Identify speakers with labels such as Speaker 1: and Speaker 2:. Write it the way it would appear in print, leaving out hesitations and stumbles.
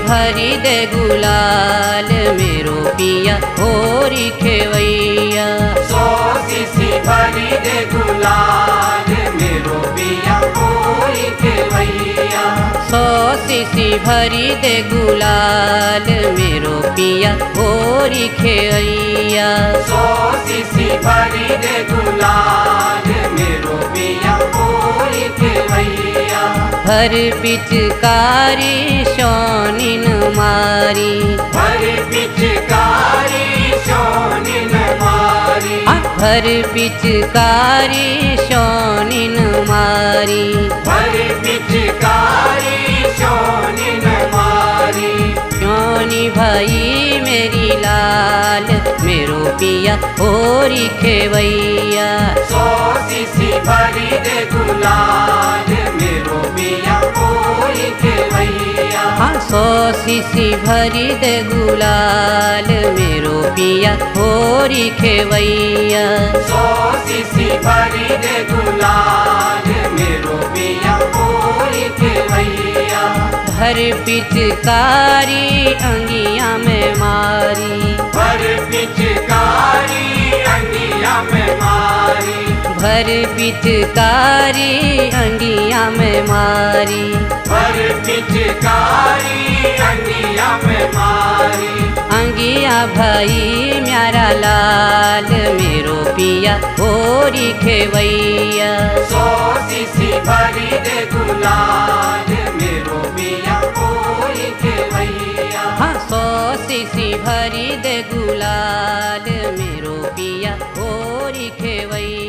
Speaker 1: भरी दे गुलाल मेरो पिया होरी खेवैया।
Speaker 2: 100 शीशी भरी दे गुलाल मेरो पिया होरी खेवैया।
Speaker 1: 100 शीशी भरी दे गुलाल मेरो पिया होरी खेवैया।
Speaker 2: 100 शीशी भरी दे गुलाल मेरो पिया होरी खेवैया।
Speaker 1: भर पिचकारी शौनिन मारी,
Speaker 2: भर पिचकारी शौनिन मारी।
Speaker 1: भर पिचकारी शौनिन मारी,
Speaker 2: भर पिचकारी शौनिन मारी।
Speaker 1: शौनी भाई मेरी लाल मेरो पिया होरी खेवैया।
Speaker 2: 100 शीशी भरी दे गुलाल मेरो पिया होरी खेवैया।
Speaker 1: 100 शीशी भरी दे गुलाल मेरो पिया होरी खेवैया।
Speaker 2: 100 शीशी भरी दे गुलाल मेरो पिया होरी खेवैया।
Speaker 1: भर पिचकारी अंगिया में मारी,
Speaker 2: भर पिचकारी अंगिया में मारी।
Speaker 1: भर पिचकारी अंगिया में मारी,
Speaker 2: भर पिचकारी अंगिया में मारी।
Speaker 1: अंगिया भाई म्यारा लाल मेरो पिया होरी खेवैया।
Speaker 2: 100 शीशी भरी दे गुलाल मेरो पिया होरी खेवैया।
Speaker 1: 100 शीशी भरी दे गुलाल मेरो पिया होरी खेवैया।